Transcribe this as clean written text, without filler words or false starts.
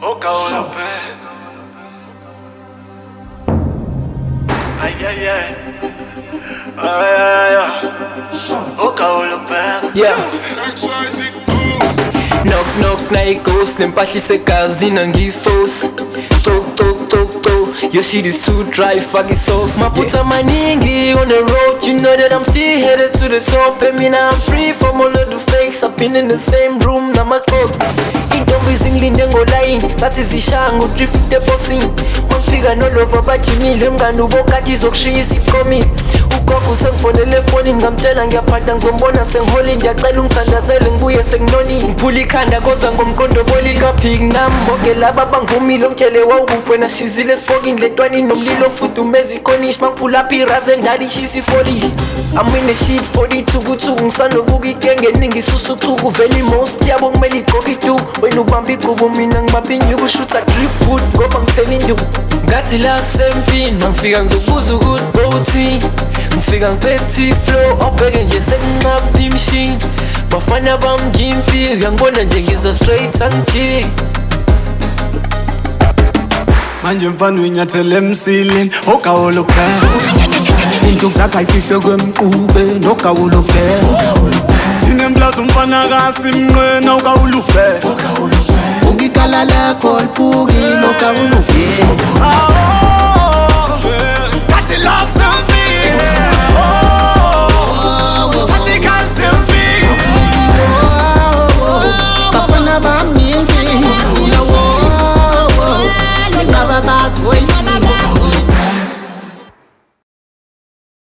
Oka Olope. Ay, ay, ay. Ay, ay, ay. Oka Olope. Yeah. Knock knock na i-ghost Nemphahlise gazi nangiforce Talk talk talk talk Your shit is too dry, fuck it sauce Maphutha maningi on the road. You know that I'm still headed to the top. I mean I'm free from all of the fakes. I've been in the same room namakok Intombi zingilinde ngoline Bathi zishaya ngo-350 bossing Wangifika nolova bajimile mngani ubokathi zokushiya isiqomile Ugogo usengifonele efonini ngamtshela ngiyaphatha ngizombona sengiholi ngiyacela ungithandazele ngibuye senginonile ngiphula ikhanda koza ngomqondo bolile kaphiki nami bonke laba bangivumile ongitshele wawukuphi wena shizile esipokini lentwanini nomlilo ofudumeza ikhonishi mangiphula apha iraze endala ishisa ifolile I'm in the shit 42 kuthuku ngisanobuka ikenge eningi isusa uchuku vele imost yabo kumele igqoke iduku wena ubamba igqubu mina ngibapha inyuku ushutha drip good ngoba ngithela induku ngathi la sempini mangifika ngizobuza ukuthi bowuthini ngifika ngiphethe flow obheke nje sekunqapha imshini bafana bami ngimpi uyangibona nje ngiza straight anti manje mfana uyinyathele emsileni Oka Olope Intuku zakhe ayifihle kwemqube Oka Olope thina emplaza umfana kasimnqena Oka Olope ukikala lakho liphukile Oka Olope kathi la